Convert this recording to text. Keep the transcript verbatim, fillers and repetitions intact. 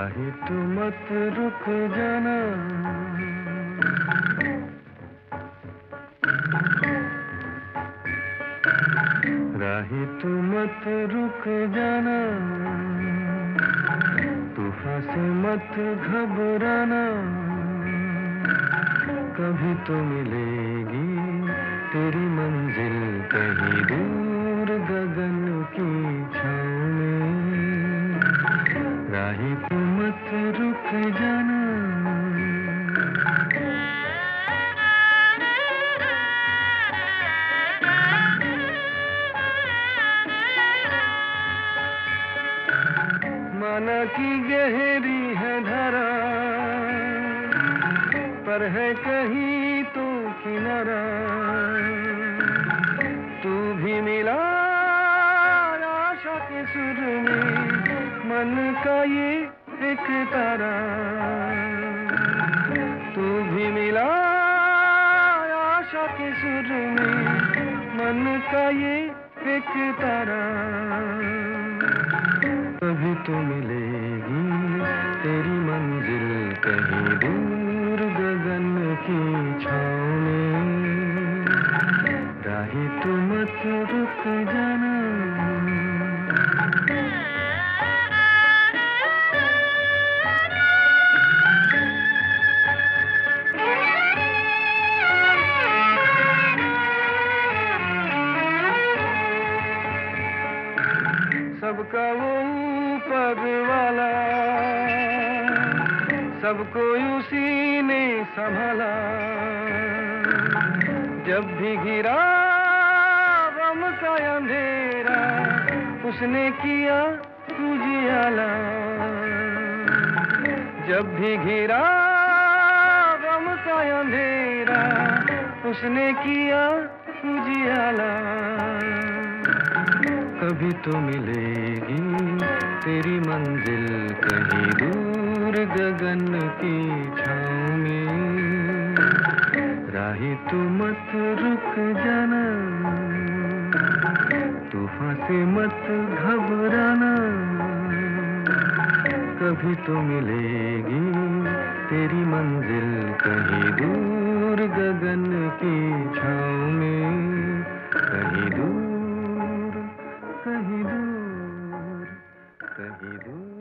राही तू मत रुक जाना, राही तू मत रुक जाना, तूफान से मत घबराना, कभी तो मिलेगी तेरी मंजिल कहीं दूर गगन की छाँव में, राही तू मत रुक जाना। माना कि गहरी है धारा, पर है कहीं तो किनारा, तू भी मिला आशा के सुर में, मन का ये एक तारा, तू भी मिला आशा के सुर में, मन का ये एक तारा, कभी तो मिलेगी तेरी मंजिल कहीं दूर गगन की छाँव में, राही तू मत रुक जाना। सबका वो ऊपर वाला, सबको उसी ने संभाला, जब भी घिरा गम का अंधेरा, उसने किया उजियाला, जब भी घिरा गम का अंधेरा, उसने किया उजियाला, कभी तो मिलेगी तेरी मंजिल कहीं दूर गगन की छाँव में, राही तू मत रुक जाना, तूफान से मत घबराना, कभी तो मिलेगी तेरी मंजिल कहीं दूर गगन की छाँव में, कहीं दूर कहीं दूर कहीं दूर।